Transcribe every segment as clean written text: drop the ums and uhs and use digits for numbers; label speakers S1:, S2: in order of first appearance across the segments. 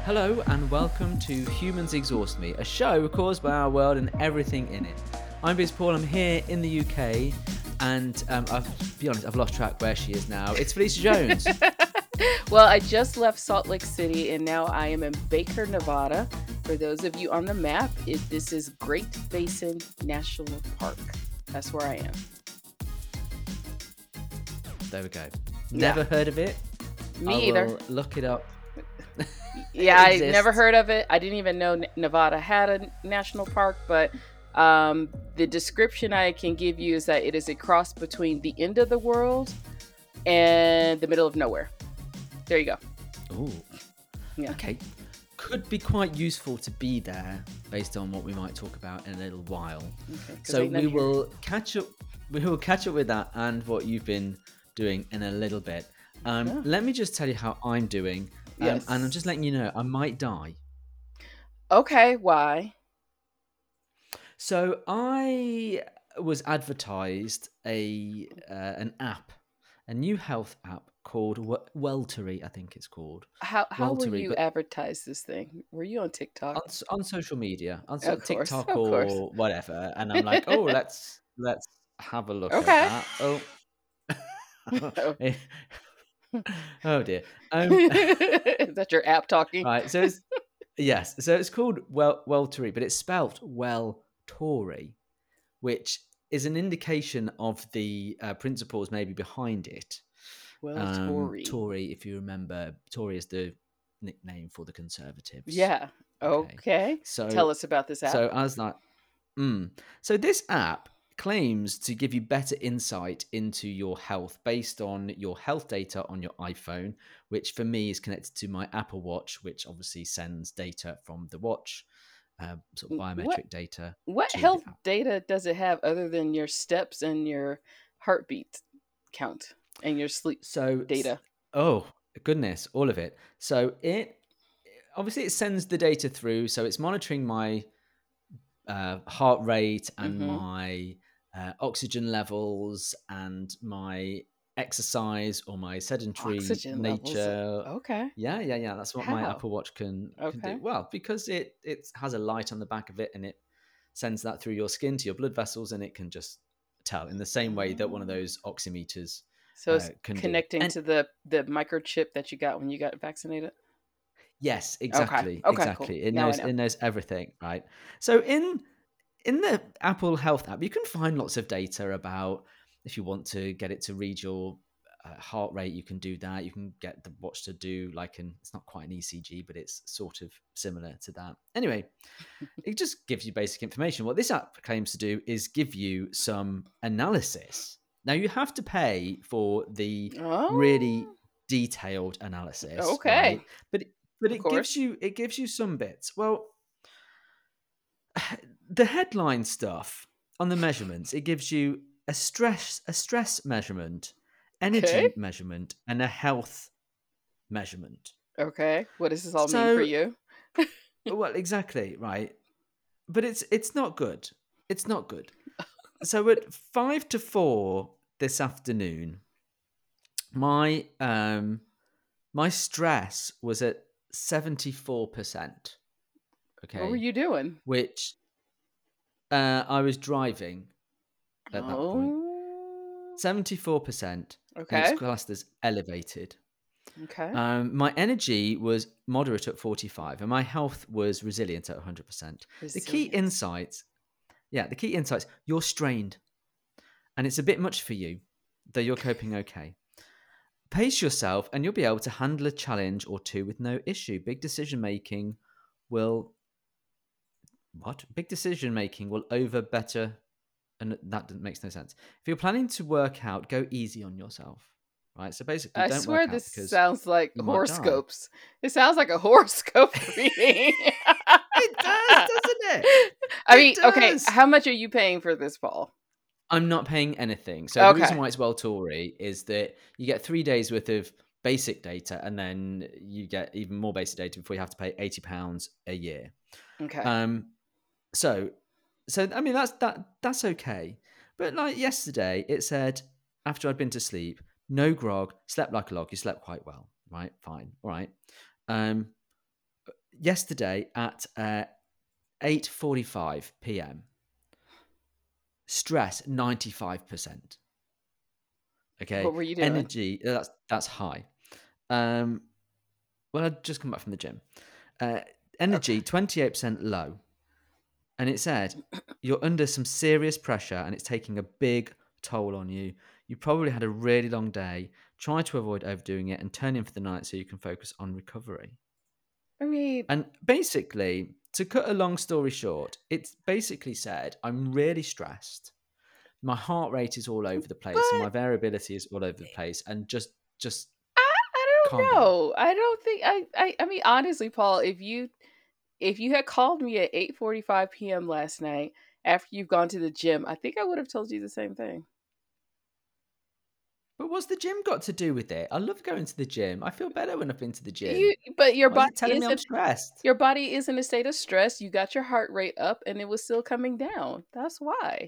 S1: Hello and welcome to Humans Exhaust Me, a show caused by our world and everything in it. I'm Biz Paul, I'm here in the UK, and I've lost track where she is now. It's Felicia Jones.
S2: Well, I just left Salt Lake City and now I am in Baker, Nevada. For those of you on the map, this is Great Basin National Park. That's where I am.
S1: There we go. Never heard of it.
S2: Me either.
S1: Will look it up.
S2: Yeah, I never heard of it. I didn't even know Nevada had a national park, but the description I can give you is that it is a cross between the end of the world and the middle of nowhere. There you go.
S1: Ooh.
S2: Yeah.
S1: Okay. Could be quite useful to be there based on what we might talk about in a little while.
S2: Okay,
S1: so we will catch up. We will catch up with that and what you've been doing in a little bit. Let me just tell you how I'm doing.
S2: Yes.
S1: And I'm just letting you know I might die.
S2: Okay, why?
S1: So I was advertised an app, a new health app called Welltory, I think it's called.
S2: How
S1: Welltory,
S2: will you advertise this thing? Were you on TikTok?
S1: On social media, on
S2: Of course,
S1: TikTok
S2: of course.
S1: or whatever, and I'm like, oh, let's have a look
S2: Okay.
S1: at that. Oh. Oh dear.
S2: Is that your app talking?
S1: Right. So it's called Welltory, but it's spelt Welltory, which is an indication of the principles maybe behind it.
S2: Welltory.
S1: Tory, if you remember, Tory is the nickname for the Conservatives.
S2: Yeah. Okay.
S1: So
S2: tell us about this app.
S1: So as that, so this app claims to give you better insight into your health based on your health data on your iPhone, which for me is connected to my Apple Watch, which obviously sends data from the watch, sort of biometric data.
S2: What health data does it have other than your steps and your heartbeat count and your sleep data?
S1: Oh, goodness, all of it. So it sends the data through. So it's monitoring my heart rate and my oxygen levels and my exercise or my sedentary nature.
S2: Levels. Okay.
S1: Yeah. That's what my Apple Watch can do. Well, because it has a light on the back of it and it sends that through your skin to your blood vessels, and it can just tell in the same way that one of those oximeters
S2: so it's connecting to the microchip that you got when you got vaccinated.
S1: Yes, exactly.
S2: Okay,
S1: exactly.
S2: Cool.
S1: It knows everything, right? So in the Apple Health app, you can find lots of data about if you want to get it to read your heart rate, you can do that. You can get the watch to do it's not quite an ECG, but it's sort of similar to that. Anyway, it just gives you basic information. What this app claims to do is give you some analysis. Now you have to pay for the really detailed analysis.
S2: Okay.
S1: Right? But it gives you some bits. Well, the headline stuff on the measurements, it gives you a stress measurement, energy measurement, and a health measurement.
S2: Okay. What does this all mean for you?
S1: Well, exactly, right. But it's not good. It's not good. So at 5 to 4 this afternoon, my stress was at 74%. Okay.
S2: What were you doing?
S1: Which I was driving at that point. 74%.
S2: Okay.
S1: And it's classed as elevated.
S2: Okay.
S1: My energy was moderate at 45, and my health was resilient at 100%. The key insights, you're strained, and it's a bit much for you, though you're coping okay. Pace yourself, and you'll be able to handle a challenge or two with no issue. Big decision making will over better, and that makes no sense. If you're planning to work out, go easy on yourself. Right, so basically,
S2: I swear this sounds like horoscopes. It sounds like a horoscope reading.
S1: It does, doesn't it?
S2: I mean, okay, how much are you paying for this, Paul?
S1: I'm not paying anything. So the reason why it's Welltory is that you get 3 days worth of basic data, and then you get even more basic data before you have to pay £80 a year.
S2: Okay.
S1: So I mean that's okay. But like yesterday, it said after I'd been to sleep, no grog, slept like a log. You slept quite well, right? Fine, all right. yesterday at 8:45 p.m. Stress 95%. Okay,
S2: What were you doing?
S1: energy that's high. Well, I'd just come back from the gym. Energy
S2: Okay.
S1: 28% low, and it said you're under some serious pressure and it's taking a big toll on you. You probably had a really long day. Try to avoid overdoing it and turn in for the night so you can focus on recovery.
S2: I mean,
S1: And basically, to cut a long story short, it's basically said I'm really stressed. My heart rate is all over the place and
S2: but
S1: my variability is all over the place, and just
S2: I
S1: calm
S2: don't
S1: down.
S2: know. I don't think I mean honestly, Paul, if you had called me at 8:45 p.m. last night after you've gone to the gym, I think I would have told you the same thing.
S1: But what's the gym got to do with it? I love going to the gym. I feel better when I've been to the gym.
S2: But
S1: Why is it telling me I'm stressed?
S2: your body is in a state of stress. You got your heart rate up and it was still coming down. That's why.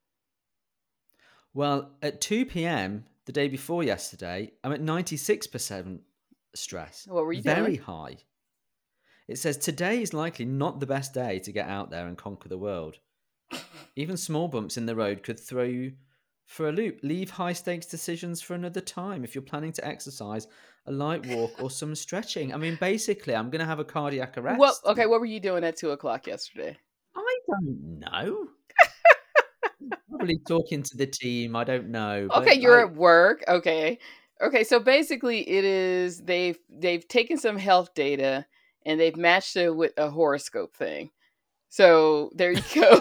S1: Well, at 2 p.m. the day before yesterday, I'm at 96% stress.
S2: What were you doing?
S1: Very high. It says today is likely not the best day to get out there and conquer the world. Even small bumps in the road could throw you for a loop. Leave high stakes decisions for another time if you're planning to exercise, a light walk, or some stretching. I mean, basically, I'm going to have a cardiac
S2: What
S1: arrest.
S2: okay, what were you doing at 2 o'clock yesterday?
S1: I don't know. Probably talking to the team. I don't know,
S2: Okay,
S1: but
S2: you're
S1: like,
S2: at work. Okay. Okay, so basically it is they've taken some health data and they've matched it with a horoscope thing. So there you go.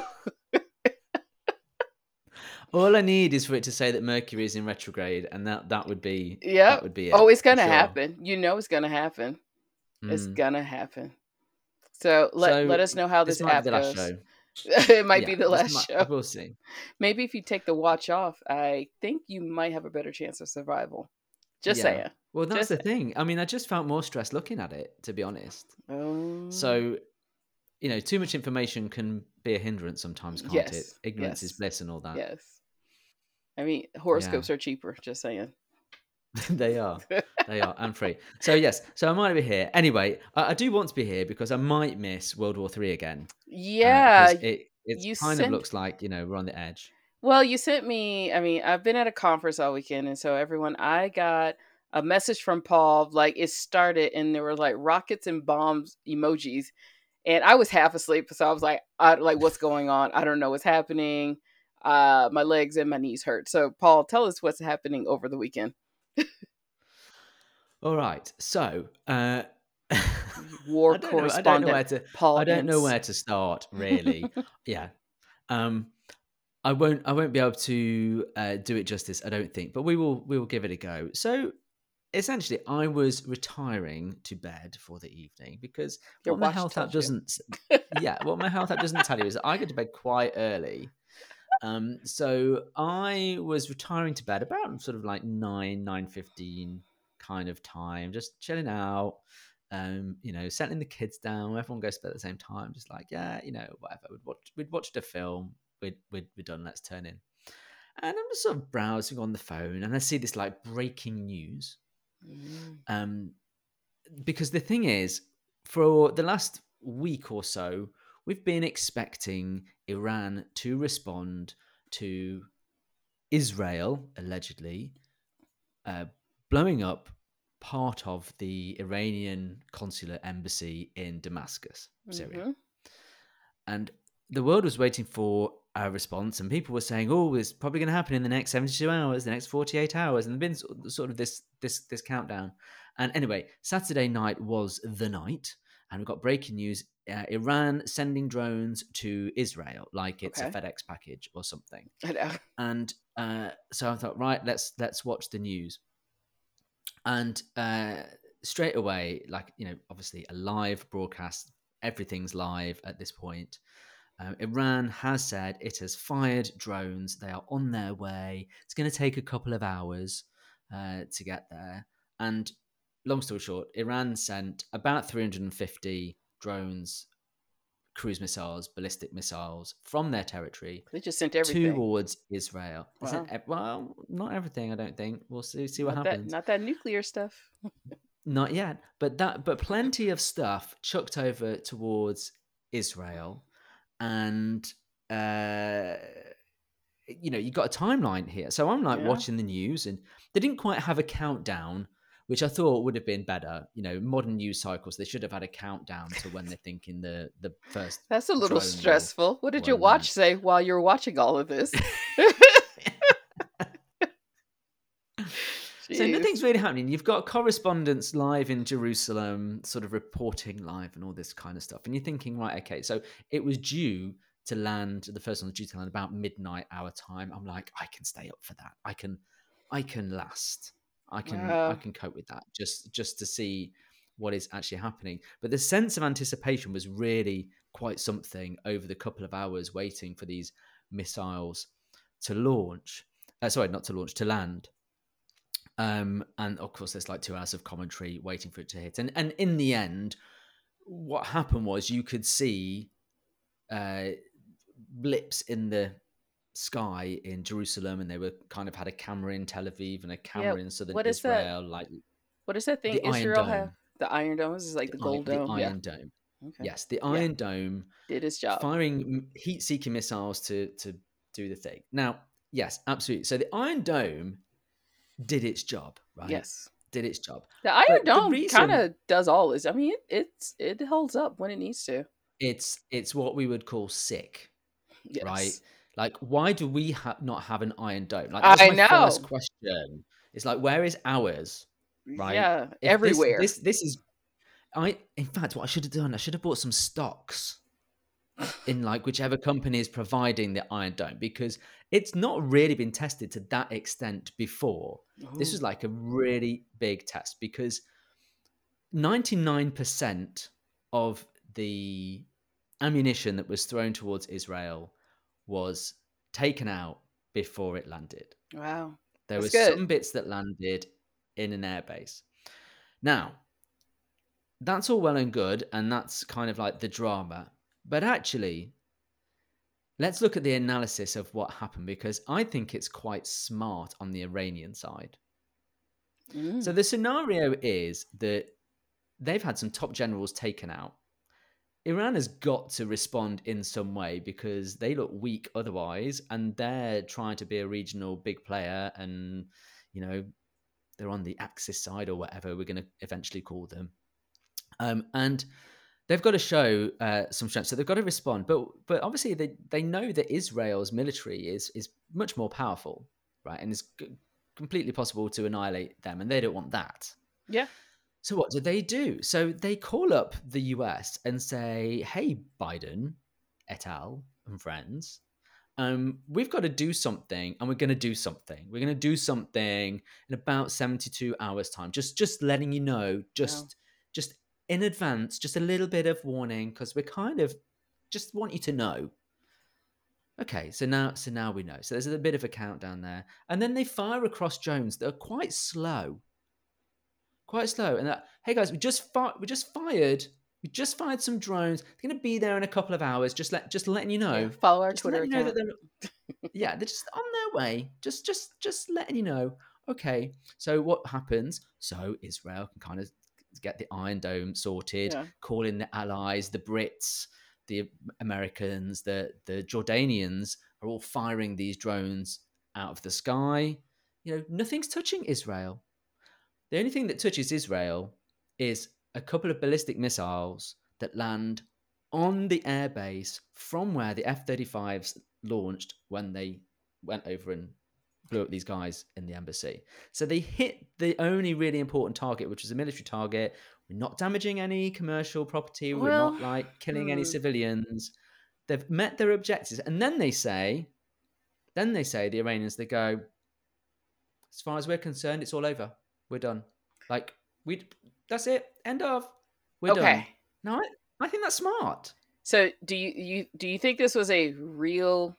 S1: all I need is for it to say that Mercury is in retrograde, and that
S2: Yep.
S1: would be
S2: Oh,
S1: it
S2: it's
S1: for
S2: gonna
S1: sure.
S2: happen. You know it's gonna happen. It's
S1: Mm.
S2: gonna happen. So let
S1: So
S2: us know how
S1: this
S2: this
S1: might be
S2: app
S1: the last
S2: goes.
S1: show.
S2: It might
S1: Yeah,
S2: be the
S1: this
S2: last
S1: might.
S2: show.
S1: We'll see.
S2: Maybe if you take the watch off, I think you might have a better chance of survival. Just
S1: Yeah.
S2: saying.
S1: Well, that's
S2: Just
S1: the
S2: saying.
S1: thing. I mean, I just felt more stressed looking at it, to be honest.
S2: Oh,
S1: So, too much information can be a hindrance sometimes, can't it?
S2: yes.
S1: Ignorance is
S2: Yes.
S1: bliss and all that.
S2: Yes. I mean,
S1: Yeah,
S2: horoscopes are cheaper, just saying.
S1: they are. They are, and free. So, yes. So, I might be here. Anyway, I do want to be here because I might miss World War Three again.
S2: Yeah,
S1: Because it's
S2: you
S1: kind of
S2: sent
S1: looks like, we're on the edge.
S2: well, you sent me, I mean, I've been at a conference all weekend, and so everyone, I got a message from Paul, like it started and there were like rockets and bombs emojis, and I was half asleep, so I was like, like what's going on? I don't know what's happening. My legs and my knees hurt. So Paul, tell us what's happening over the weekend.
S1: All right. So,
S2: War
S1: I don't know
S2: correspondent
S1: where to
S2: Paul
S1: I don't know
S2: Ince.
S1: where to start really. Yeah. Um I won't be able to do it justice, I don't think, but we will give it a go. So essentially, I was retiring to bed for the evening because
S2: Your
S1: what my
S2: watch
S1: health app
S2: tells you.
S1: doesn't, yeah, what my health app doesn't tell you is that I go to bed quite early. So I was retiring to bed about sort of like 9:15 kind of time, just chilling out. Settling the kids down. Everyone goes to bed at the same time, just like, yeah, whatever. We'd watched a film. We're done. Let's turn in. And I'm just sort of browsing on the phone, and I see this like breaking news.
S2: Mm,
S1: Um, because the thing is, for the last week or so, we've been expecting Iran to respond to Israel allegedly blowing up part of the Iranian consular embassy in Damascus, Syria.
S2: mm-hmm.
S1: And the world was waiting for a response, and people were saying, "Oh, it's probably going to happen in the next 72 hours, the next 48 hours," and there's been sort of this countdown. And anyway, Saturday night was the night, and we got breaking news: Iran sending drones to Israel, like it's a
S2: Okay.
S1: FedEx package or something.
S2: I know.
S1: And so I thought, right, let's watch the news. And straight away, like, obviously a live broadcast, everything's live at this point. Iran has said it has fired drones. They are on their way. It's going to take a couple of hours to get there. And long story short, Iran sent about 350 drones, cruise missiles, ballistic missiles from their territory
S2: They just sent everything.
S1: towards Israel. They sent,
S2: Wow.
S1: well, not everything, I don't think. We'll see what
S2: Not that
S1: happens.
S2: not that nuclear stuff.
S1: Not yet, but plenty of stuff chucked over towards Israel, and you got a timeline here. So I'm like watching the news, and they didn't quite have a countdown, which I thought would have been better. Modern news cycles, they should have had a countdown to when they're thinking the first.
S2: That's a little
S1: drone
S2: stressful. What did your
S1: land.
S2: watch say while you were watching all of this?
S1: So nothing's really happening. You've got correspondents live in Jerusalem, sort of reporting live and all this kind of stuff. And you're thinking, right, okay, so it was due to land, the first one was due to land about midnight our time. I'm like, I can stay up for that. I can last. I can cope with that just to see what is actually happening. But the sense of anticipation was really quite something over the couple of hours waiting for these missiles to launch. Sorry, not to launch, to land. And of course, there's like 2 hours of commentary waiting for it to hit. And in the end, what happened was you could see blips in the sky in Jerusalem, and they were kind of had a camera in Tel Aviv and a camera in southern Israel.
S2: Like, what is that thing
S1: Israel
S2: have? The Iron Dome. This is like the Gold Dome.
S1: The Iron Dome.
S2: Okay.
S1: Yes, the Iron Dome
S2: did its job,
S1: firing heat-seeking missiles to do the thing. Now, yes, absolutely. So the Iron Dome did its job, right?
S2: Yes,
S1: did its job.
S2: The Iron Dome kind of does all this. I mean, it holds up when it needs to.
S1: It's what we would call sick, right? Like, why do we not have an Iron Dome? Like, that's my first question. It's like, where is ours? Right?
S2: Yeah, everywhere.
S1: This is. In fact, what I should have done, I should have bought some stocks in like whichever company is providing the Iron Dome, because it's not really been tested to that extent before. Ooh. This was like a really big test, because 99% of the ammunition that was thrown towards Israel was taken out before it landed.
S2: Wow.
S1: There were some bits that landed in an airbase. Now, that's all well and good, and that's kind of like the drama. But actually, let's look at the analysis of what happened, because I think it's quite smart on the Iranian side. So the scenario is that they've had some top generals taken out. Iran has got to respond in some way, because they look weak otherwise, and they're trying to be a regional big player, and, they're on the Axis side or whatever we're going to eventually call them. And they've got to show some strength, so they've got to respond. But obviously they know that Israel's military is much more powerful, right? And it's completely possible to annihilate them, and they don't want that.
S2: Yeah.
S1: So what do? So they call up the US and say, hey, Biden et al. And friends, we've got to do something, and we're going to do something. We're going to do something in about 72 hours' time. Just letting you know, just in advance, just a little bit of warning, because we're kind of just want you to know. Okay, so now we know. So there's a bit of a countdown there, and then they fire across drones that are quite slow. And that, hey guys, we just fired some drones. They're going to be there in a couple of hours. Just letting you know.
S2: Yeah, follow our Twitter account.
S1: They're just on their way. Just letting you know. Okay, so what happens? So Israel can kind of get the Iron Dome sorted, call in the allies, the Brits, the Americans, the Jordanians are all firing these drones out of the sky. Nothing's touching Israel. The only thing that touches Israel is a couple of ballistic missiles that land on the airbase from where the F-35s launched when they went over and blew up these guys in the embassy. So they hit the only really important target, which was a military target. We're not damaging any commercial property. We're not like killing any civilians. They've met their objectives. And then they say, the Iranians, they go, as far as we're concerned, it's all over. We're done. Like, that's it. End of. We're done. No, I think that's smart.
S2: So do you think this was a real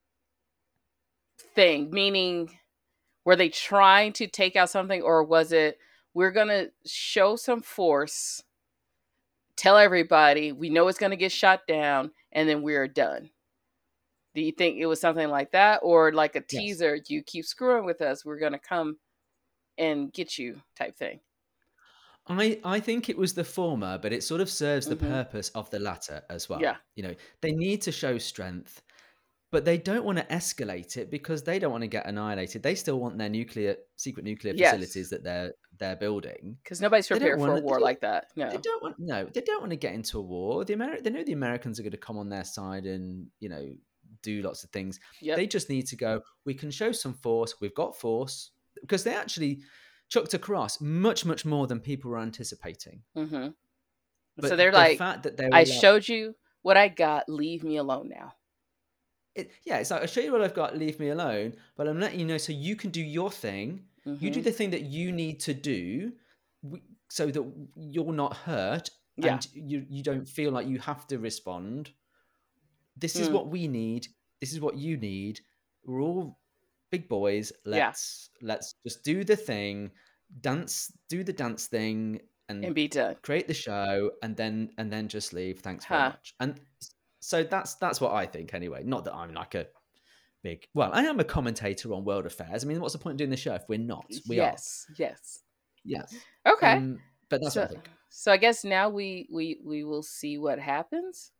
S2: thing? Meaning, were they trying to take out something, or was it, we're going to show some force, tell everybody, we know it's going to get shot down, and then we're done? Do you think it was something like that, or like a teaser, you keep screwing with us, we're going to come and get you type thing?
S1: I think it was the former, but it sort of serves the
S2: Mm-hmm.
S1: purpose of the latter as
S2: Yeah.
S1: well. They need to show strength, but they don't want to escalate it because they don't want to get annihilated. They still want their secret nuclear
S2: Yes.
S1: facilities that they're building.
S2: Because nobody's
S1: They don't
S2: prepared for
S1: want
S2: a war like that.
S1: they
S2: No.
S1: don't want no, they don't want to get into a war. They know the Americans are going to come on their side and, do lots of things.
S2: Yep.
S1: They just need to go, we can show some force. We've got force, because they actually chucked across much, much more than people were anticipating.
S2: Mm-hmm. So
S1: But
S2: they're
S1: the
S2: like,
S1: fact that they
S2: I
S1: were like,
S2: showed you what I got. Leave me alone now.
S1: it's like, I'll show you what I've got, leave me alone, but I'm letting you know so you can do your thing. You
S2: Mm-hmm.
S1: do the thing that you need to do, so that you're not hurt,
S2: Yeah.
S1: and you don't feel like you have to respond. This is
S2: Mm.
S1: what we need. This is what you need. We're all big boys.
S2: Yeah.
S1: Let's just do the thing, do the dance thing,
S2: And
S1: and
S2: be done.
S1: create the show, and then just leave. Thanks very
S2: Huh.
S1: much. And so that's what I think anyway. Not that I'm like a big. Well, I am a commentator on world affairs. I mean, what's the point of doing the show if we're not? We are.
S2: Yes. Yes.
S1: Yes.
S2: Okay.
S1: But that's what I think.
S2: So I guess now we will see what happens,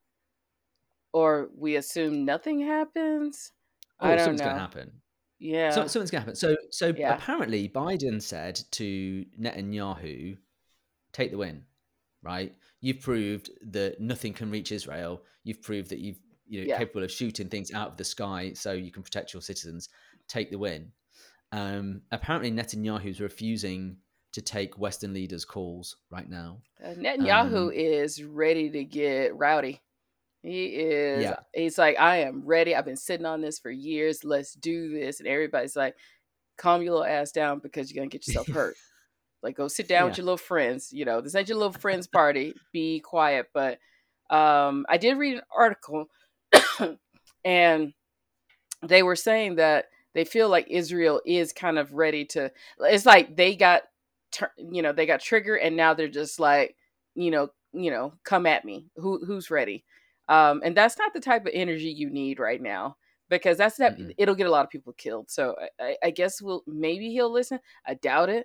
S2: or we assume nothing happens. I
S1: Oh,
S2: don't
S1: something's going to
S2: know.
S1: happen.
S2: Yeah.
S1: Something's going to happen. So
S2: Yeah.
S1: apparently Biden said to Netanyahu, take the win, right? You've proved that nothing can reach Israel. You've proved that you're
S2: Yeah.
S1: capable of shooting things out of the sky so you can protect your citizens. Take the win. Apparently Netanyahu's refusing to take Western leaders' calls right now.
S2: Netanyahu is ready to get rowdy. He is.
S1: Yeah.
S2: He's like, I am ready. I've been sitting on this for years. Let's do this. And everybody's like, calm your little ass down because you're gonna get yourself hurt. Like, go sit down with your little friends. This ain't your little friends party. Be quiet. But I did read an article, and they were saying that they feel like Israel is kind of ready to. It's like they got, they got triggered, and now they're just like, come at me. Who's ready? And that's not the type of energy you need right now, because it'll get a lot of people killed. So I guess maybe he'll listen. I doubt it.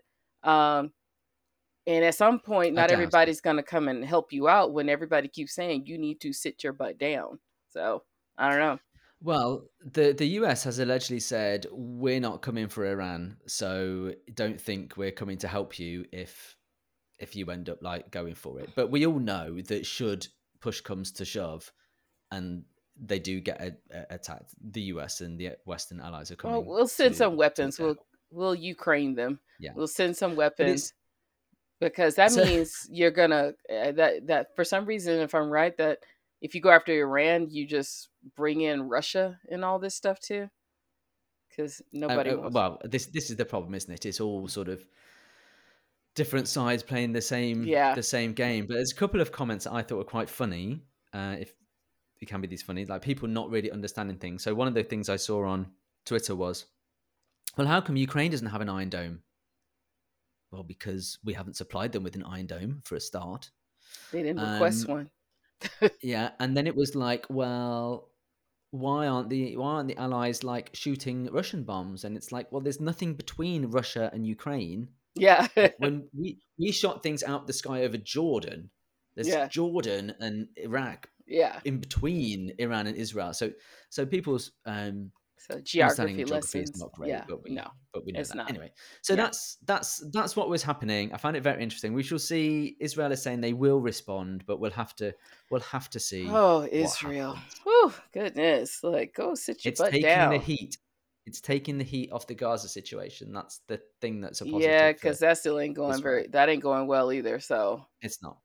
S2: And at some point, not everybody's going to come and help you out when everybody keeps saying you need to sit your butt down. So I don't know.
S1: Well, the US has allegedly said, we're not coming for Iran, so don't think we're coming to help you if you end up like going for it. But we all know that should push comes to shove and they do get attacked, the US and the Western allies are coming.
S2: Well, we'll send some weapons. We'll Ukraine them.
S1: Yeah.
S2: We'll send some weapons, because that means you're gonna that for some reason, if I'm right, that if you go after Iran, you just bring in Russia and all this stuff too, because nobody wants.
S1: Well, this is the problem, isn't it? It's all sort of different sides playing the same game. But there's a couple of comments that I thought were quite funny. If it can be these funny, like people not really understanding things. So one of the things I saw on Twitter was, well, how come Ukraine doesn't have an Iron Dome? Well, because we haven't supplied them with an Iron Dome for a start.
S2: They didn't request one.
S1: Yeah, and then it was like, well, why aren't the allies like shooting Russian bombs? And it's like, well, there's nothing between Russia and Ukraine.
S2: Yeah.
S1: When we shot things out the sky over Jordan, there's Jordan and Iraq.
S2: Yeah.
S1: In between Iran and Israel. So people's
S2: so geography
S1: is not great,
S2: yeah,
S1: but we know that.
S2: Not.
S1: Anyway, so that's what was happening. I found it very interesting. We shall see. Israel is saying they will respond, but we'll have to see.
S2: Oh, Israel! Whew, goodness! Like, go sit your butt down.
S1: It's taking the heat off the Gaza situation. That's the thing that's a positive.
S2: Yeah, because that still ain't going that ain't going well either. So
S1: it's not.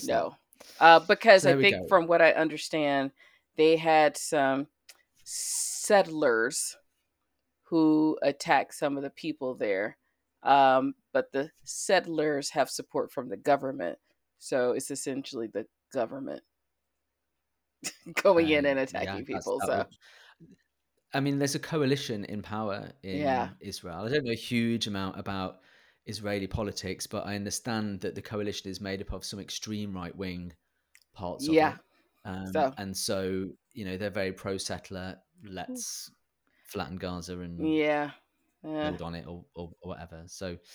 S2: Because I think from what I understand, they had some settlers who attacked some of the people there. But the settlers have support from the government. So it's essentially the government going in and attacking people.
S1: I mean, there's a coalition in power in Israel. I don't know a huge amount about Israeli politics, but I understand that the coalition is made up of some extreme right-wing parts of it. And so, they're very pro-settler. Let's flatten Gaza and build on it or whatever. So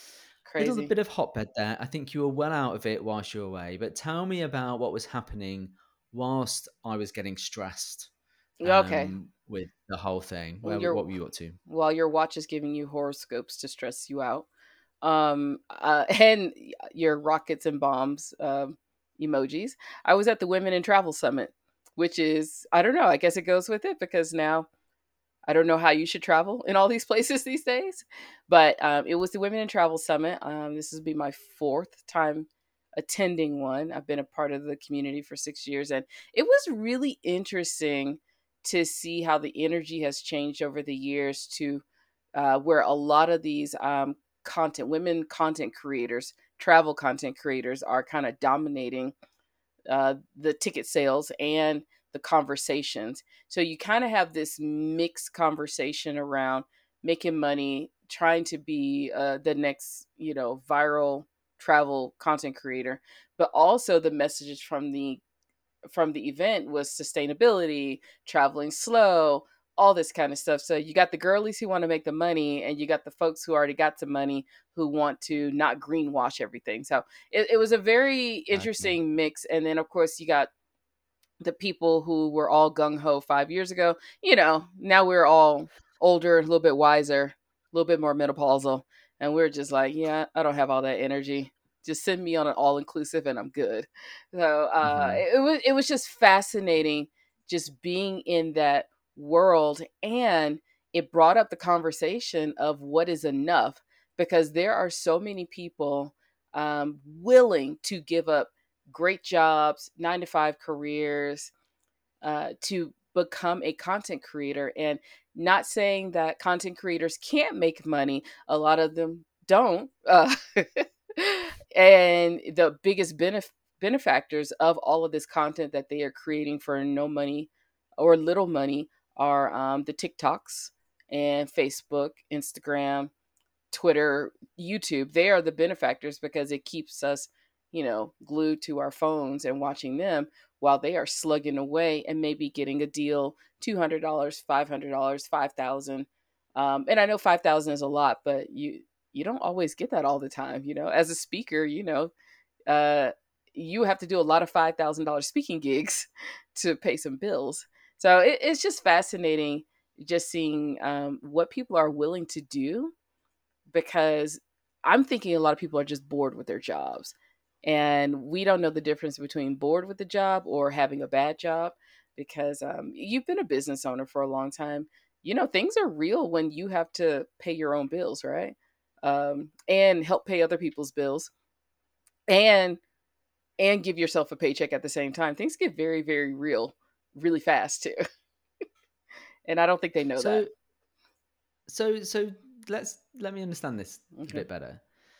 S1: little
S2: Crazy.
S1: bit of hotbed there. I think you were well out of it whilst you were away, but tell me about what was happening whilst I was getting stressed
S2: Okay.
S1: with the whole thing.
S2: Your
S1: What were you up to?
S2: While your watch is giving you horoscopes to stress you out. And your rockets and bombs emojis. I was at the Women in Travel Summit, which is, I don't know, I guess it goes with it because now I don't know how you should travel in all these places these days. But it was the Women in Travel Summit. This will be my fourth time attending one. I've been a part of the community for 6 years, and it was really interesting to see how the energy has changed over the years to where a lot of these women content creators, travel content creators, are kind of dominating the ticket sales and the conversations. So you kind of have this mixed conversation around making money, trying to be the next, viral travel content creator, but also the messages from the event was sustainability, traveling slow, all this kind of stuff. So you got the girlies who want to make the money, and you got the folks who already got some money who want to not greenwash everything. So it was a very
S1: Okay.
S2: interesting mix. And then, of course, you got the people who were all gung ho 5 years ago. Now we're all older, a little bit wiser, a little bit more menopausal, and we're just like, yeah, I don't have all that energy. Just send me on an all inclusive, and I'm good. So
S1: Hmm.
S2: it was just fascinating, just being in that world, and it brought up the conversation of what is enough, because there are so many people willing to give up great jobs, 9 to 5 careers, to become a content creator. And not saying that content creators can't make money, a lot of them don't. And the biggest benefactors of all of this content that they are creating for no money or little money are the TikToks and Facebook, Instagram, Twitter, YouTube. They are the benefactors because it keeps us, glued to our phones and watching them while they are slugging away and maybe getting a deal, $200, $500, 5,000. And I know 5,000 is a lot, but you don't always get that all the time. As a speaker, uh, you have to do a lot of $5,000 speaking gigs to pay some bills. So it's just fascinating, just seeing what people are willing to do, because I'm thinking a lot of people are just bored with their jobs. And we don't know the difference between bored with the job or having a bad job, because you've been a business owner for a long time. Things are real when you have to pay your own bills, right? And help pay other people's bills, and give yourself a paycheck at the same time. Things get very, very real really fast too. And I don't think they know that.
S1: So let me understand this a
S2: Okay.
S1: bit better.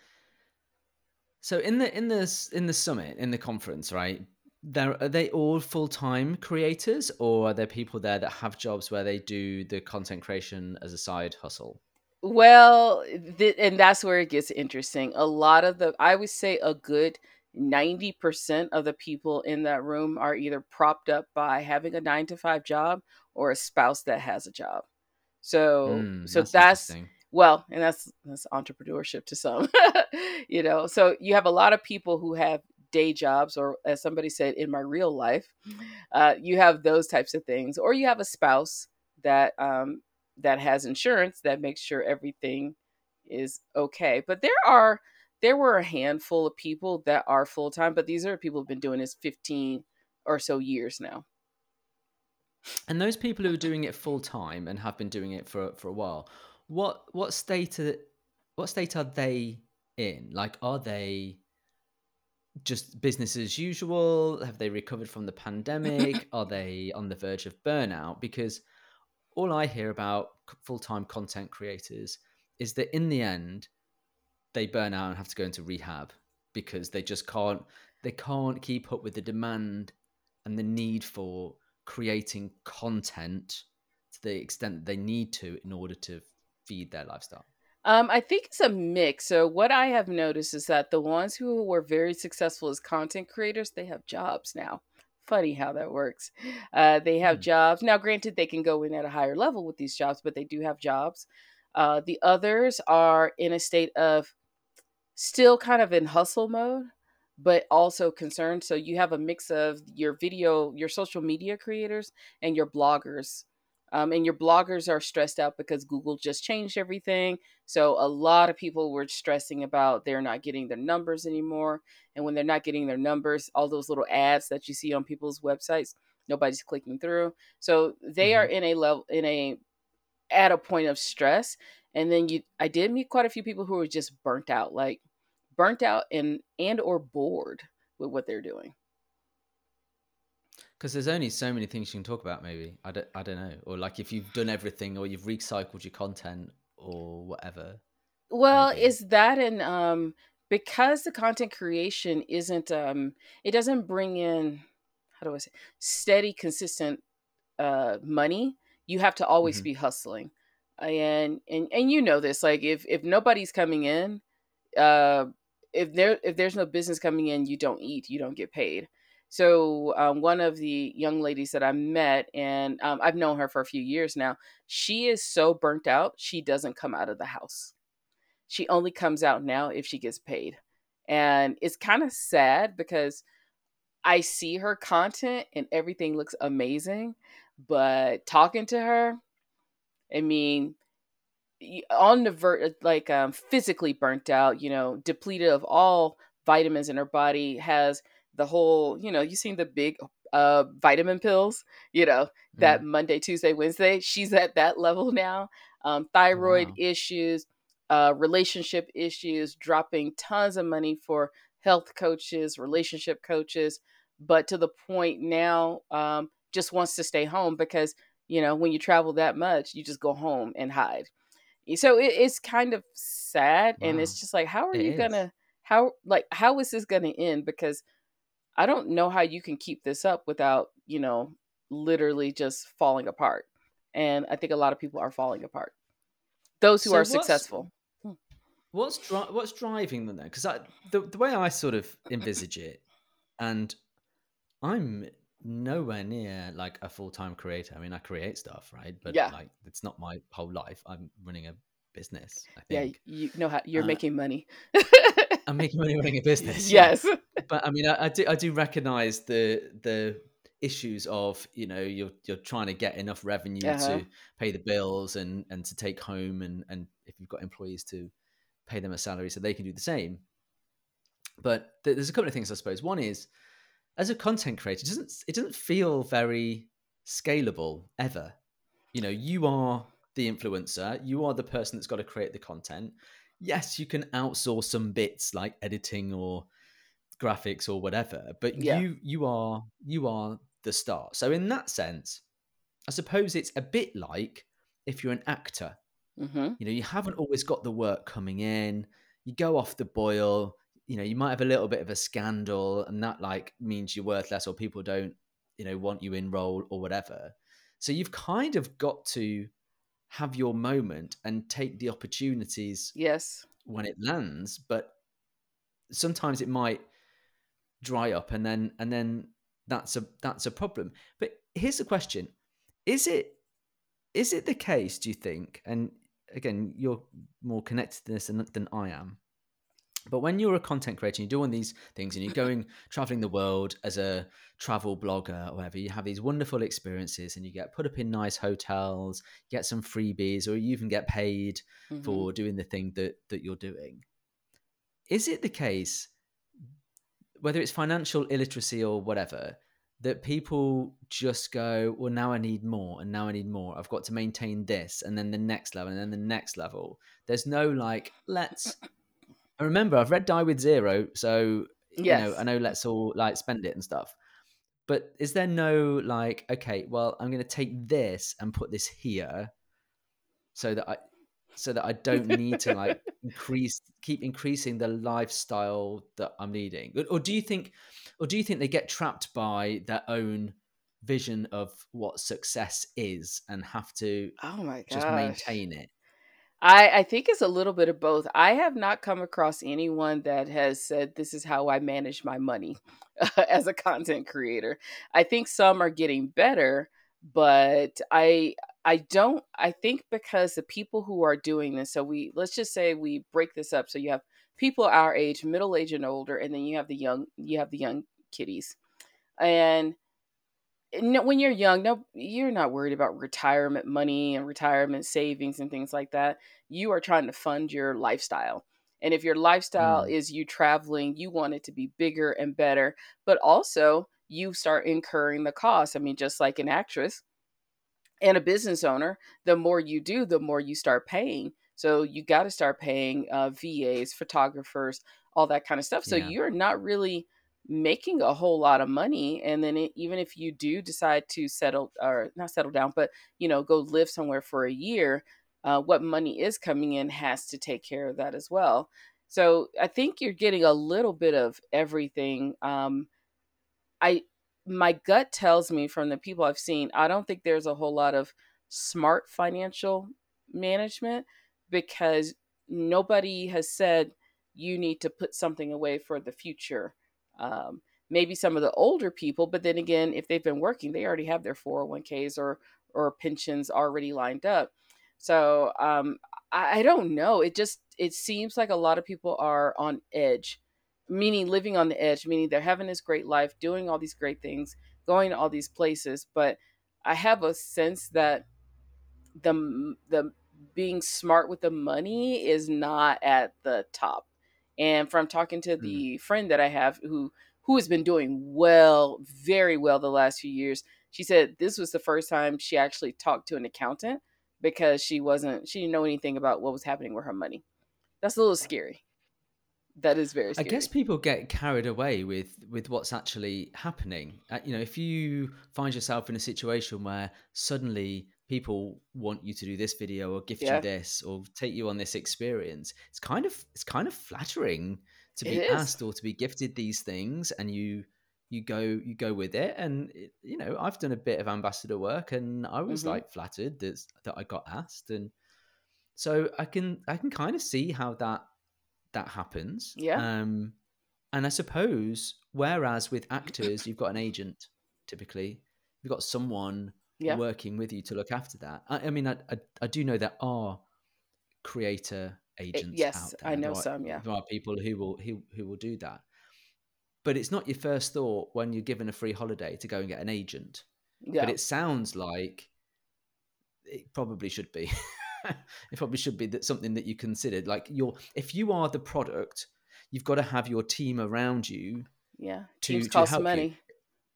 S1: So in the summit, in the conference, right? Are they all full-time creators, or are there people there that have jobs where they do the content creation as a side hustle?
S2: Well, and that's where it gets interesting. I would say a good 90% of the people in that room are either propped up by having a 9 to 5 job or a spouse that has a job. So
S1: That's
S2: that's,
S1: interesting.
S2: well, and that's entrepreneurship to some. So you have a lot of people who have day jobs, or as somebody said, in my real life, you have those types of things, or you have a spouse that that has insurance that makes sure everything is okay. But there were a handful of people that are full time, but these are people who've been doing this 15 or so years now.
S1: And those people who are doing it full time and have been doing it for a while, what state what state are they in? Like, are they just business as usual? Have they recovered from the pandemic? Are they on the verge of burnout? Because all I hear about full time content creators is that in the end, they burn out and have to go into rehab because they just can't keep up with the demand and the need for creating content to the extent that they need to in order to feed their lifestyle.
S2: I think it's a mix. So what I have noticed is that the ones who were very successful as content creators, they have jobs now. Funny how that works. They have
S1: Hmm.
S2: jobs now. Granted, they can go in at a higher level with these jobs, but they do have jobs. The others are in a state of still kind of in hustle mode, but also concerned. So you have a mix of your social media creators, and your bloggers. And your bloggers are stressed out because Google just changed everything. So a lot of people were stressing about they're not getting their numbers anymore. And when they're not getting their numbers, all those little ads that you see on people's websites, nobody's clicking through. So they are
S1: Hmm.
S2: at a point of stress. And then I did meet quite a few people who were just burnt out, like burnt out and or bored with what they're doing.
S1: Because there's only so many things you can talk about. Maybe I don't know, or like if you've done everything, or you've recycled your content, or whatever.
S2: Well,
S1: Maybe.
S2: is that an because the content creation isn't it doesn't bring in, how do I say, steady, consistent money. You have to always
S1: Hmm.
S2: be hustling. And you know this, like if nobody's coming in, uh, if there's no business coming in, you don't eat, you don't get paid. So one of the young ladies that I met, and I've known her for a few years now, she is so burnt out she doesn't come out of the house. She only comes out now if she gets paid. And it's kind of sad because I see her content and everything looks amazing, but talking to her, I mean, on the like physically burnt out, depleted of all vitamins in her body, has the whole, you've seen the big vitamin pills, that
S1: Mm.
S2: Monday, Tuesday, Wednesday, she's at that level now.
S1: Oh,
S2: Thyroid
S1: wow.
S2: issues, relationship issues, dropping tons of money for health coaches, relationship coaches, but to the point now, just wants to stay home because when you travel that much, you just go home and hide. So it's kind of sad, and
S1: Wow.
S2: it's just like, how are
S1: It
S2: you
S1: is.
S2: gonna how is this gonna end? Because I don't know how you can keep this up without literally just falling apart. And I think a lot of people are falling apart, those who
S1: So
S2: are successful.
S1: what's driving them then? Because the way I sort of envisage it, and I'm nowhere near like a full time creator. I mean, I create stuff, right? But
S2: Yeah,
S1: like, it's not my whole life. I'm running a business, I
S2: yeah,
S1: think.
S2: you know how you're
S1: Uh,
S2: making money.
S1: I'm making money running a business, yeah.
S2: Yes.
S1: But I mean, I do recognize the issues of, you're trying to get enough revenue
S2: Uh-huh.
S1: to pay the bills, and to take home, and if you've got employees, to pay them a salary so they can do the same. But there's a couple of things, I suppose. One is, as a content creator, it doesn't feel very scalable ever. You are the influencer, you are the person that's got to create the content. Yes, you can outsource some bits like editing or graphics or whatever, but
S2: Yeah.
S1: you are the star. So in that sense, I suppose it's a bit like if you're an actor.
S2: Mm-hmm.
S1: You haven't always got the work coming in. You go off the boil. You might have a little bit of a scandal, and that like means you're worth less, or people don't, want you in role or whatever. So you've kind of got to have your moment and take the opportunities
S2: Yes.
S1: when it lands. But sometimes it might dry up, and then that's a problem. But here's the question: Is it the case, do you think? And again, you're more connected to this than I am. But when you're a content creator, you're doing these things, and you're going traveling the world as a travel blogger or whatever, you have these wonderful experiences, and you get put up in nice hotels, get some freebies, or you even get paid
S2: Mm-hmm.
S1: for doing the thing that you're doing. Is it the case, whether it's financial illiteracy or whatever, that people just go, well, now I need more, and now I need more. I've got to maintain this, and then the next level, and then the next level. There's no like, let's. I remember I've read Die with Zero, so I
S2: Yes.
S1: know let's all like spend it and stuff. But is there no like, okay, well, I'm going to take this and put this here, so that I don't need to like keep increasing the lifestyle that I'm leading? Or do you think they get trapped by their own vision of what success is and have to
S2: Oh my
S1: just
S2: gosh.
S1: maintain it?
S2: I think it's a little bit of both. I have not come across anyone that has said this is how I manage my money as a content creator. I think some are getting better, but I don't I think because the people who are doing this, so let's just say we break this up. So you have people our age, middle age and older, and then you have the young kiddies. And when you're young, no, you're not worried about retirement money and retirement savings and things like that. You are trying to fund your lifestyle. And if your lifestyle
S1: Mm,
S2: is you traveling, you want it to be bigger and better, but also you start incurring the cost. I mean, just like an actress and a business owner, the more you do, the more you start paying. So you got to start paying VAs, photographers, all that kind of stuff. So
S1: yeah.
S2: you're not really making a whole lot of money. And then even if you do decide to settle, or not settle down, but go live somewhere for a year, what money is coming in has to take care of that as well. So I think you're getting a little bit of everything. I My gut tells me from the people I've seen, I don't think there's a whole lot of smart financial management, because nobody has said you need to put something away for the future. Maybe some of the older people, but then again, if they've been working, they already have their 401ks or pensions already lined up. So I don't know. It seems like a lot of people are on edge, meaning living on the edge, meaning they're having this great life, doing all these great things, going to all these places. But I have a sense that the being smart with the money is not at the top. And from talking to
S1: Mm.
S2: the friend that I have who has been doing well, very well the last few years, she said this was the first time she actually talked to an accountant, because she didn't know anything about what was happening with her money. That's a little scary. That is very
S1: I guess
S2: scary.
S1: people get carried away with what's actually happening. If you find yourself in a situation where suddenly people want you to do this video or gift you
S2: Yeah,
S1: this or take you on this experience, it's kind of flattering to
S2: it
S1: be
S2: is.
S1: asked or to be gifted these things, and you go with it. And I've done a bit of ambassador work, and I was
S2: Mm-hmm.
S1: like flattered that I got asked, and so I can kind of see how that happens.
S2: Yeah,
S1: And I suppose, whereas with actors, you've got an agent typically, you've got someone
S2: yeah.
S1: working with you to look after that. I mean, I do know there are creator agents
S2: Yes,
S1: out
S2: I
S1: there.
S2: know
S1: There are
S2: some. Yeah,
S1: there are people who will do that, but it's not your first thought when you're given a free holiday to go and get an agent. But
S2: yeah,
S1: it sounds like it probably should be. It probably should be that something that you considered. Like if you are the product, you've got to have your team around you
S2: yeah. Teams
S1: to
S2: cost
S1: help you.
S2: money.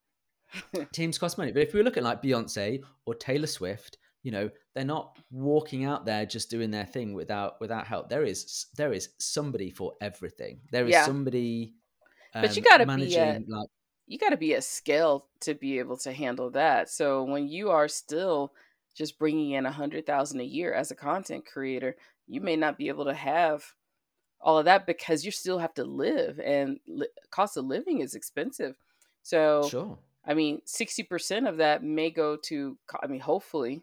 S1: Teams cost money, but if we look at like Beyonce or Taylor Swift, they're not walking out there just doing their thing without help. There is somebody for everything. There is
S2: Yeah,
S1: somebody
S2: but you got to be at
S1: managing, like.
S2: you got to be at scale to be able to handle that. So when you are still just bringing in 100,000 a year as a content creator, you may not be able to have all of that, because you still have to live, and cost of living is expensive. So
S1: Sure.
S2: I mean, 60% of that may go to, I mean, hopefully,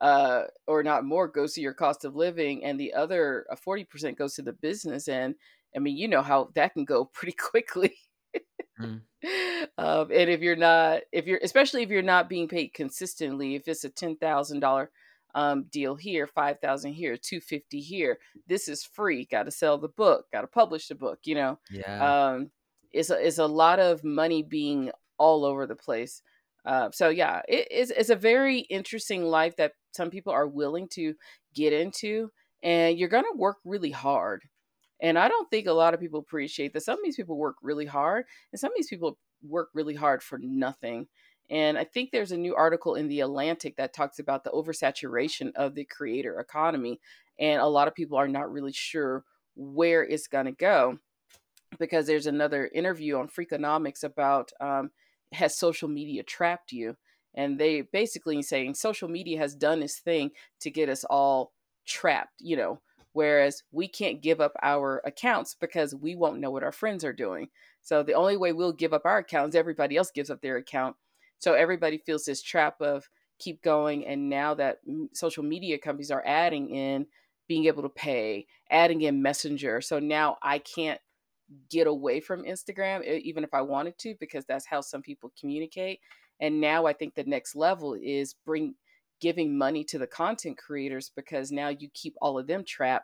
S2: or not more, goes to your cost of living, and the other 40% goes to the business. And I mean, you know how that can go pretty quickly.
S1: Mm.
S2: And especially if you're not being paid consistently, if it's a $10,000 deal here, 5,000 here, 250 here, this is free. Got to sell the book, got to publish the book.
S1: Yeah.
S2: Um, it's a lot of money being all over the place. So yeah, it's a very interesting life that some people are willing to get into, and you're gonna work really hard. And I don't think a lot of people appreciate that. Some of these people work really hard, and some of these people work really hard for nothing. And I think there's a new article in The Atlantic that talks about the oversaturation of the creator economy. And a lot of people are not really sure where it's going to go, because there's another interview on Freakonomics about has social media trapped you? And they basically saying social media has done its thing to get us all trapped, whereas we can't give up our accounts because we won't know what our friends are doing. So the only way we'll give up our accounts, everybody else gives up their account. So everybody feels this trap of keep going. And now that social media companies are adding in being able to pay, adding in Messenger. So now I can't get away from Instagram, even if I wanted to, because that's how some people communicate. And now I think the next level is giving money to the content creators, because now you keep all of them trapped.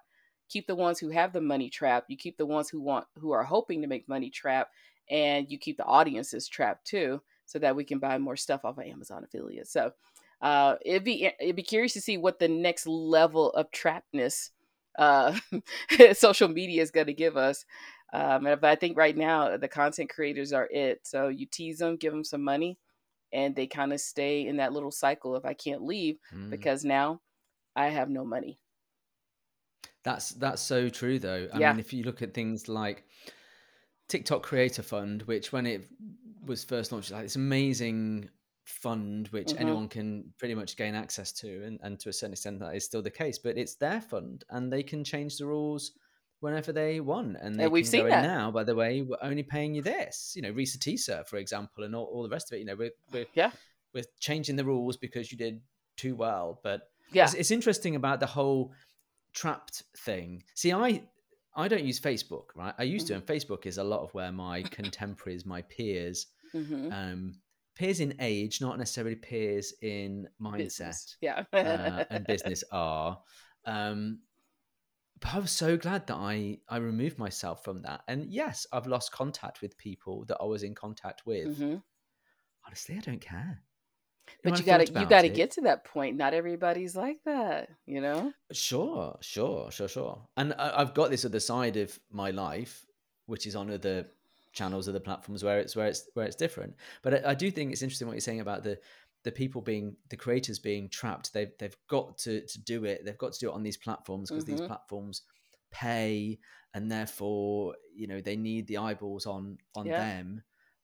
S2: keep the ones who have the money trapped. You keep the ones who are hoping to make money trapped, and you keep the audiences trapped too, so that we can buy more stuff off of Amazon affiliates. So it'd be curious to see what the next level of trappedness uh, social media is going to give us. But I think right now the content creators are it. So you tease them, give them some money, and they kind of stay in that little cycle of I can't leave because now I have no money.
S1: That's so true, though. I
S2: Yeah.
S1: mean, if you look at things like TikTok Creator Fund, which when it was first launched, like this amazing fund which anyone can pretty much gain access to, and to a certain extent that is still the case, but it's their fund and they can change the rules whenever they want, and they
S2: And we've
S1: can go
S2: seen
S1: in
S2: that.
S1: now, by the way, we're only paying you this, Risa Teesa, for example, and all the rest of it.
S2: Yeah.
S1: We're changing the rules because you did too well. But
S2: Yeah.
S1: it's interesting about the whole trapped thing. See, I don't use Facebook, right? I used to, and Facebook is a lot of where my contemporaries, my peers, peers in age, not necessarily peers in
S2: Business.
S1: mindset,
S2: Yeah.
S1: and business are. But I was so glad that I removed myself from that. And yes, I've lost contact with people that I was in contact with. Honestly, I don't care.
S2: But
S1: When I
S2: you
S1: thought
S2: gotta you
S1: about
S2: gotta
S1: it,
S2: get to that point. Not everybody's like that, you know?
S1: sure. And I've got this other side of my life, which is on other channels, other platforms where it's different. But I do think it's interesting what you're saying about the people being, the creators being trapped. They've got to do it. They've got to do it on these platforms because these platforms pay, and therefore they need the eyeballs on
S2: Yeah.
S1: them.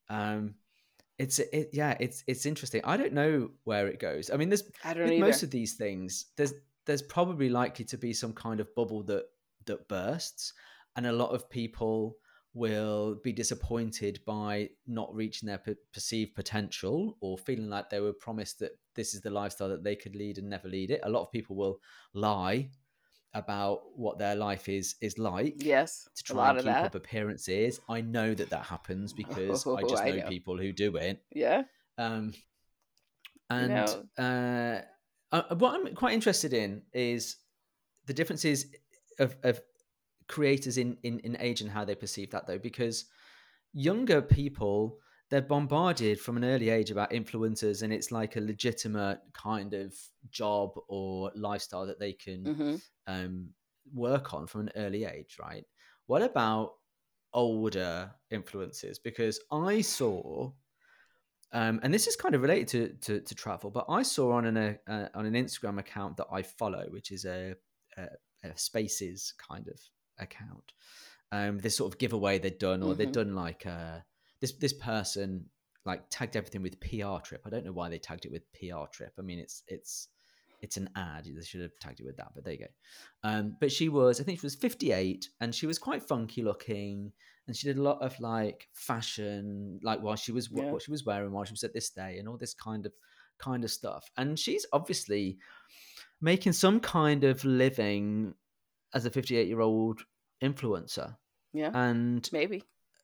S1: It's interesting. I don't know where it goes. I mean, there's,
S2: I don't
S1: with most
S2: either.
S1: of these things, there's probably likely to be some kind of bubble that bursts, and a lot of people will be disappointed by not reaching their perceived potential, or feeling like they were promised that this is the lifestyle that they could lead and never lead it. A lot of people will lie about what their life is like
S2: Yes,
S1: to
S2: a
S1: try
S2: lot
S1: and
S2: of
S1: keep
S2: that.
S1: up appearances. I know that happens because I
S2: Oh,
S1: just
S2: I
S1: know
S2: know.
S1: people who do it.
S2: Yeah.
S1: Um,
S2: You
S1: and
S2: know,
S1: what I'm quite interested in is the differences of creators in age and how they perceive that, though, because younger people, they're bombarded from an early age about influencers, and it's like a legitimate kind of job or lifestyle that they can um, work on from an early age, right? What about older influencers? Because I saw, and this is kind of related to travel, but I saw on an Instagram account that I follow, which is a, a Spaces kind of account. This sort of giveaway they'd done, or they'd done like this person like tagged everything with PR trip. I don't know why they tagged it with PR trip. I mean, it's an ad. They should have tagged it with that, but there you go. But I think she was 58, and she was quite funky looking, and she did a lot of like fashion, like while she was
S2: yeah.
S1: what she was wearing while she was at this day, and all this kind of stuff. And she's obviously making some kind of living as a 58-year-old influencer.
S2: Yeah.
S1: And
S2: Maybe.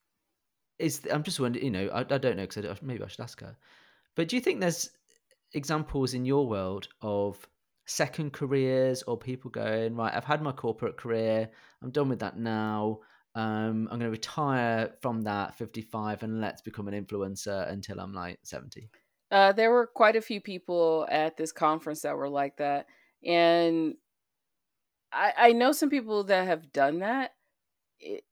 S1: I'm just wondering, I don't know, because maybe I should ask her. But do you think there's examples in your world of second careers, or people going, right, I've had my corporate career, I'm done with that now. I'm going to retire from that 55 and let's become an influencer until I'm like 70.
S2: There were quite a few people at this conference that were like that. And I know some people that have done that. It,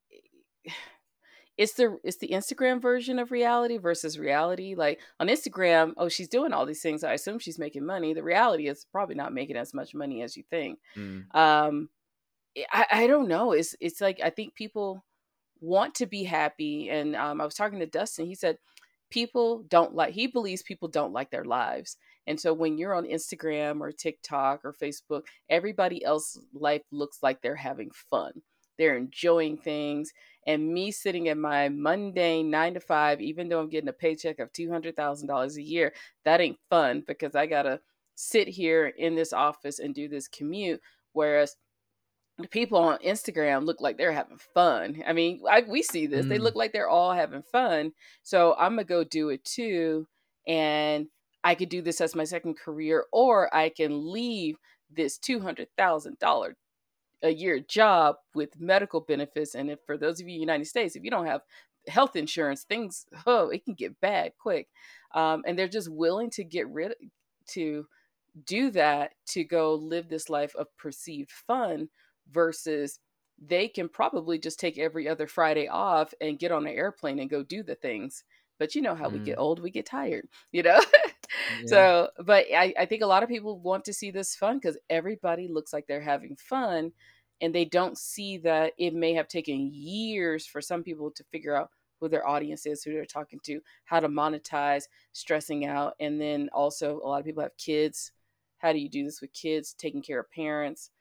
S2: it's the Instagram version of reality versus reality. Like on Instagram, oh, she's doing all these things. I assume she's making money. The reality is probably not making as much money as you think.
S1: Mm.
S2: Um, I don't know. It's like I think people want to be happy, and I was talking to Dustin. He said people don't like. He believes people don't like their lives, and so when you're on Instagram or TikTok or Facebook, everybody else's life looks like they're having fun. They're enjoying things, and me sitting in my mundane 9 to 5, even though I'm getting a paycheck of $200,000 a year, that ain't fun because I gotta sit here in this office and do this commute. Whereas the people on Instagram look like they're having fun. I mean, we see this. They
S1: Mm.
S2: look like they're all having fun. So I'm going to go do it too. And I could do this as my second career, or I can leave this $200,000 a year job with medical benefits. And if, for those of you in the United States, if you don't have health insurance, things, it can get bad quick. And they're just willing to to do that, to go live this life of perceived fun, versus they can probably just take every other Friday off and get on an airplane and go do the things. But you know how we get old, we get tired, Yeah. So, but I think a lot of people want to see this fun because everybody looks like they're having fun, and they don't see that it may have taken years for some people to figure out who their audience is, who they're talking to, how to monetize, stressing out. And then also a lot of people have kids. How do you do this with kids, taking care of parents?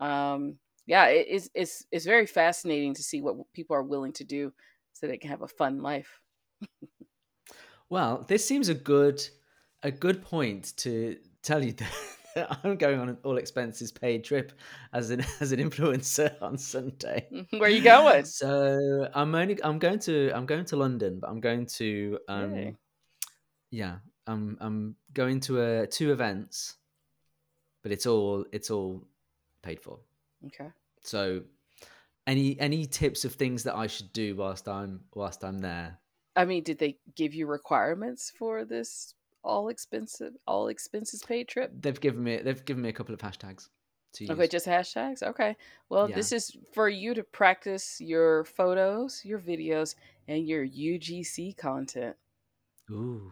S2: It's very fascinating to see what people are willing to do so they can have a fun life.
S1: Well, this seems a good point to tell you that I'm going on an all expenses paid trip as an influencer on Sunday.
S2: Where are you going?
S1: So I'm going to London, but I'm going to I'm going to 2 events, but it's all paid for.
S2: Okay.
S1: So any tips of things that I should do whilst I'm there?
S2: I mean, did they give you requirements for this all expenses paid trip?
S1: They've given me a couple of hashtags to use.
S2: Okay, just hashtags. Okay. Well, this is for you to practice your photos, your videos, and your UGC content.
S1: Ooh.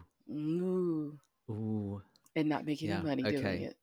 S2: And not make any money doing it.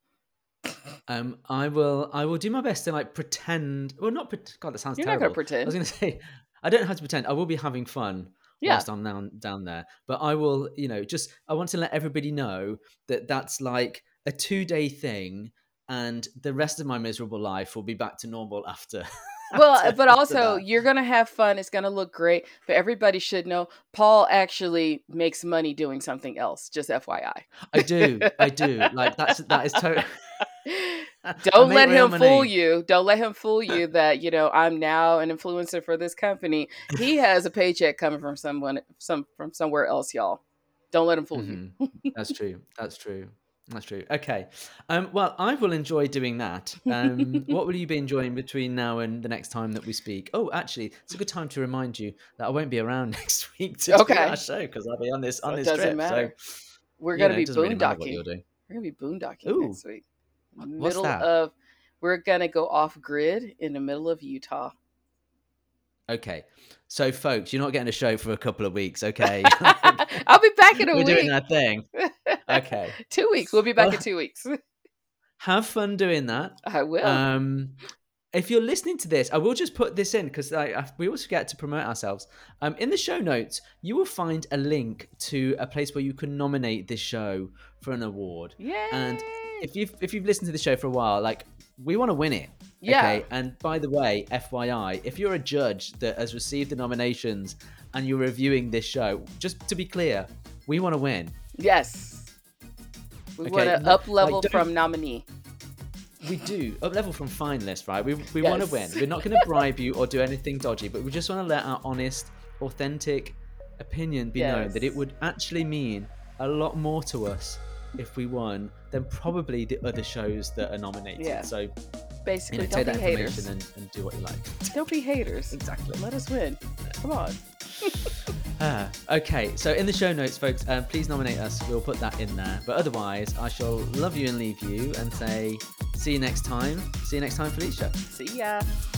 S1: I will do my best to like pretend. Well, not pretend. God, that sounds terrible.
S2: You're not gonna pretend.
S1: I was gonna say I don't have to pretend. I will be having fun whilst I'm down there. But I will, I want to let everybody know that that's like a 2-day thing, and the rest of my miserable life will be back to normal after.
S2: Well, but also you're going to have fun. It's going to look great. But everybody should know Paul actually makes money doing something else. Just FYI.
S1: I do. Like that is totally.
S2: Don't let him fool you. Don't let him fool you that, I'm now an influencer for this company. He has a paycheck coming from from somewhere else, y'all. Don't let him fool you.
S1: That's true. Okay. Well, I will enjoy doing that. What will you be enjoying between now and the next time that we speak? Oh, actually, it's a good time to remind you that I won't be around next week to do our show because I'll be on this trip.
S2: Doesn't matter. So, we're going to be boondocking. We're going to be boondocking next week.
S1: What's that?
S2: We're going to go off grid in the middle of Utah.
S1: Okay. So, folks, you're not getting a show for a couple of weeks, okay?
S2: I'll be back in a week.
S1: We're doing that thing. Okay.
S2: 2 weeks. We'll be back in 2 weeks.
S1: Have fun doing that.
S2: I will.
S1: If you're listening to this, I will just put this in because we always forget to promote ourselves. In the show notes, you will find a link to a place where you can nominate this show for an award.
S2: Yay!
S1: And if you've listened to the show for a while, like, we want to win it.
S2: Yeah.
S1: Okay. And by the way, FYI, if you're a judge that has received the nominations and you're reviewing this show, just to be clear, we want to win.
S2: Yes. We want to up level from nominee.
S1: We do. Up level from finalist, right? We want to win. We're not going to bribe you or do anything dodgy, but we just want to let our honest, authentic opinion be known that it would actually mean a lot more to us if we won than probably the other shows that are nominated.
S2: Yeah.
S1: So
S2: basically,
S1: take
S2: don't
S1: that
S2: be haters
S1: information and do what you like.
S2: Don't be haters.
S1: Exactly.
S2: Let us win. Come on.
S1: Okay, so in the show notes, folks, please nominate us. We'll put that in there. But otherwise, I shall love you and leave you and say, see you next time. See you next time, Felicia.
S2: See ya.